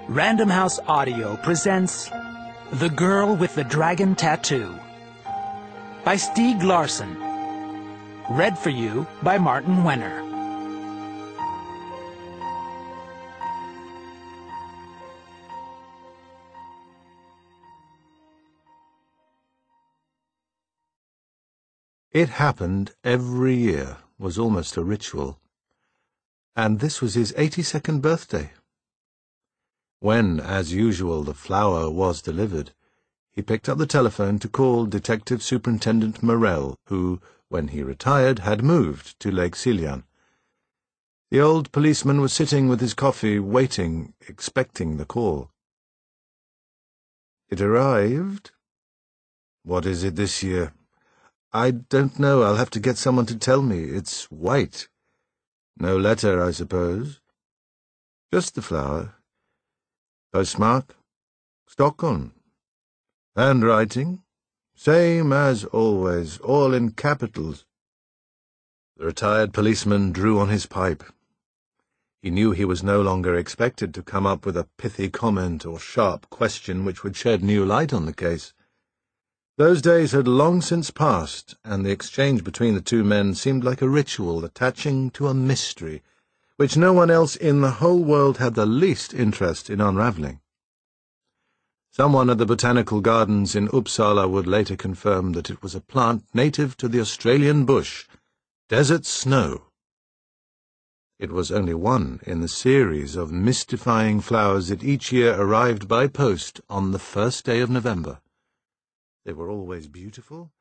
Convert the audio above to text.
Random House Audio presents The Girl with the Dragon Tattoo by Stieg Larsson. Read for you by Martin Wenner. It happened every year, was almost a ritual. And this was his 82nd birthday. When, as usual, the flower was delivered, he picked up the telephone to call Detective Superintendent Morell, who, when he retired, had moved to Lake Siljan. The old policeman was sitting with his coffee, waiting, expecting the call. It arrived? What is it this year? I don't know. I'll have to get someone to tell me. It's white. No letter, I suppose. Just the flower. Postmark? Stockholm. Handwriting? Same as always, all in capitals. The retired policeman drew on his pipe. He knew he was no longer expected to come up with a pithy comment or sharp question which would shed new light on the case. Those days had long since passed, and the exchange between the two men seemed like a ritual attaching to a mystery, which no one else in the whole world had the least interest in unravelling. Someone at the Botanical Gardens in Uppsala would later confirm that it was a plant native to the Australian bush, desert snow. It was only one in the series of mystifying flowers that each year arrived by post on the first day of November. They were always beautiful,